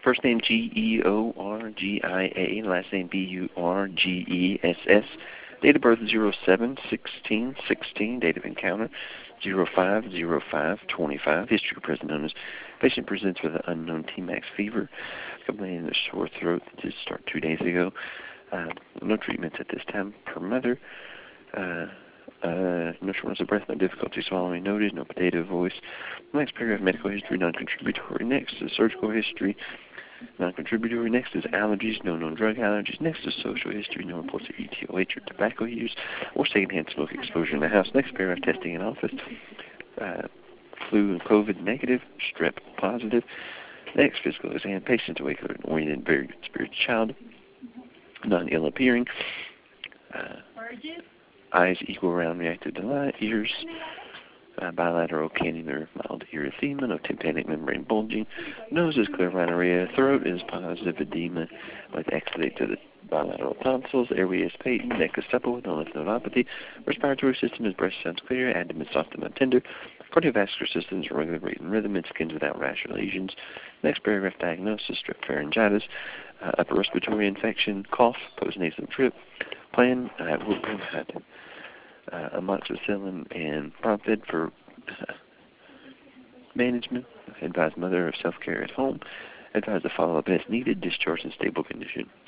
First name Georgia, last name Burgess. Date of birth 07/16/16. Date of encounter 05/05/25. History of present illness. Patient presents with an unknown Tmax fever, complaining of a sore throat that did start 2 days ago. No treatments at this time per mother. No shortness of breath, no difficulty swallowing noted, no potato voice. Next paragraph, medical history, non-contributory. Next is surgical history, non-contributory. Next is allergies, no known drug allergies. Next is social history, no reports of ETOH or tobacco use or secondhand smoke exposure in the house. Next paragraph, testing in office, flu and COVID negative, strep positive. Next, physical exam, patients awake, oriented, very good spirited child, non-ill appearing. Eyes equal, round, reactive to light. Ears, bilateral cannular, mild erythema, no tympanic membrane bulging. Nose is clear rhinorrhea. Throat is positive edema with exudate to the bilateral tonsils. Airway is patent. Neck is supple with no lymph nodopathy. Respiratory system is breast sounds clear. Abdomen soft and not tender. Cardiovascular system is regular rate and rhythm. And skin without rash or lesions. Next paragraph, diagnosis, strep pharyngitis, upper respiratory infection, cough, postnasal drip. Plan, we'll provide amoxicillin and Bromfid for management. Advise mother of self-care at home. Advise the follow-up as needed. Discharge in stable condition.